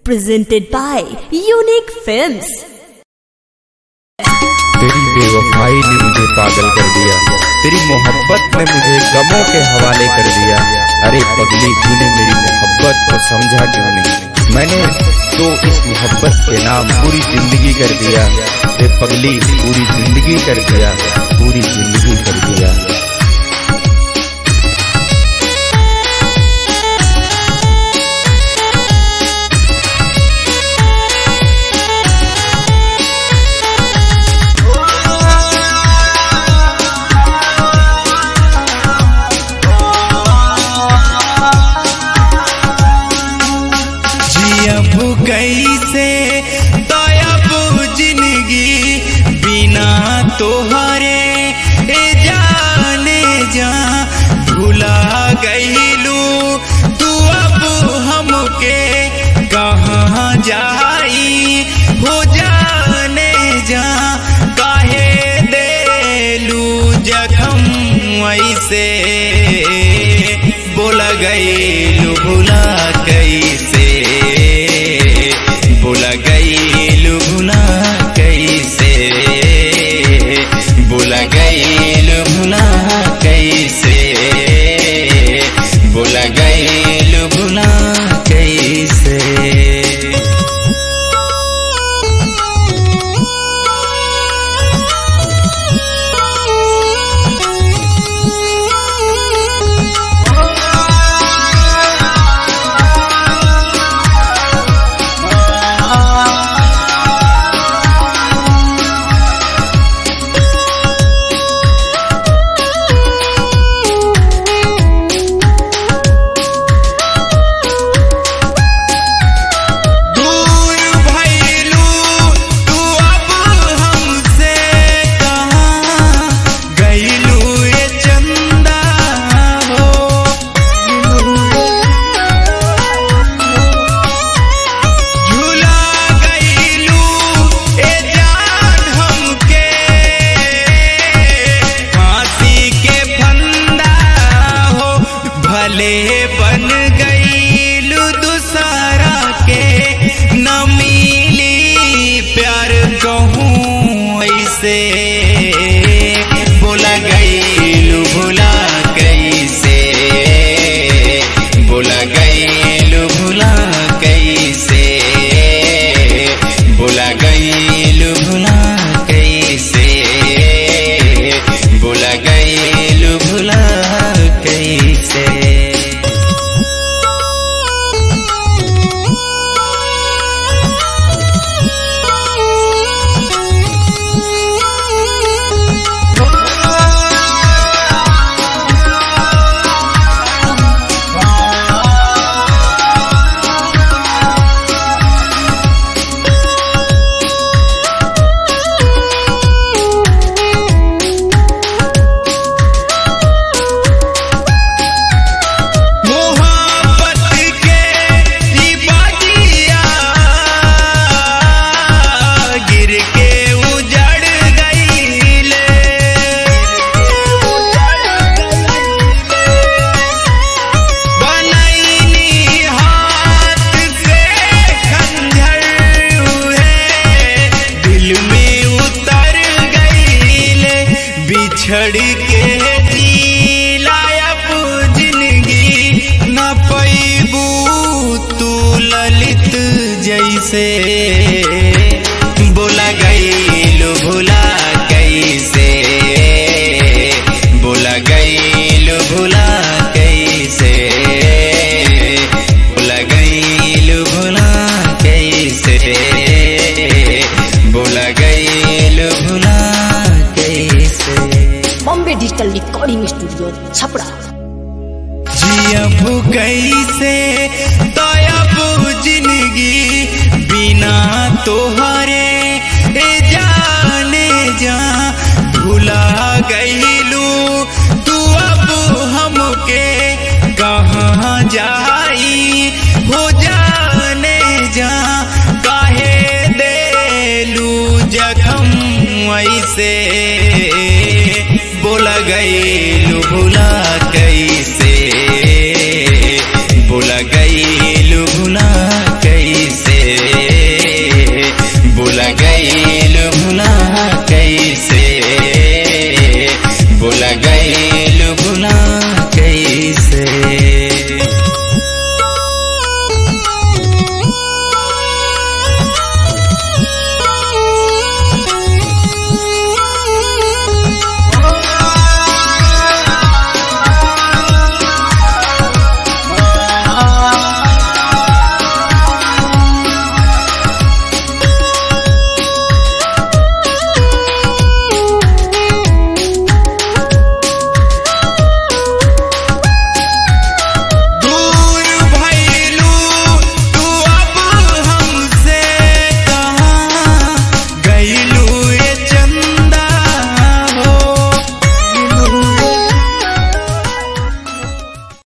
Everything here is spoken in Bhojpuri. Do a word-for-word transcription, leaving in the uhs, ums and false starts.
presented by Unique Films। तेरी बेवफाई ने मुझे पागल कर दिया, तेरी मोहब्बत ने मुझे गमों के हवाले कर दिया। अरे पगली, तूने मेरी मोहब्बत को समझा क्यों नहीं? मैंने तो इस मोहब्बत के नाम पूरी जिंदगी कर दिया। अरे पगली, पूरी जिंदगी कर दिया, पूरी जिंदगी कर दिया। कैसे तोयब जिंदगी बिना तोहरे जाने जा भुला गईलू तू अब हमके कहाँ जाई हो जाने जा काहे देलू जखम ऐसे बोला गईलू भुला कैसे बोला गईलू भुला कैसे बोला गईलू भुला कैसे बोला गईलू भुला कैसे। बन गईलू दूसरा के न मिली प्यार कहूँ ऐसे बोला गईलू भुला कैसे बोला गईलू भुला कैसे बोला गईलू भुला कैसे बोला गईलू भुला कैसे। छड़ के जीलायब जिंदगी न पैबू तू ललित जैसे बोला गईलू भुला कैसे बोला गईलू भुला कैसे बोला गईलू भुला कैसे बोला गईलू भुला कैसे। Bombay digital recording studio Chhapra. जियब कैसे तोयब जिंदगी बिना तोहरे जाने जा भुला गईलू तू अब हमके कहाँ जाई हो जाने जा काहे देलू जखम ऐसे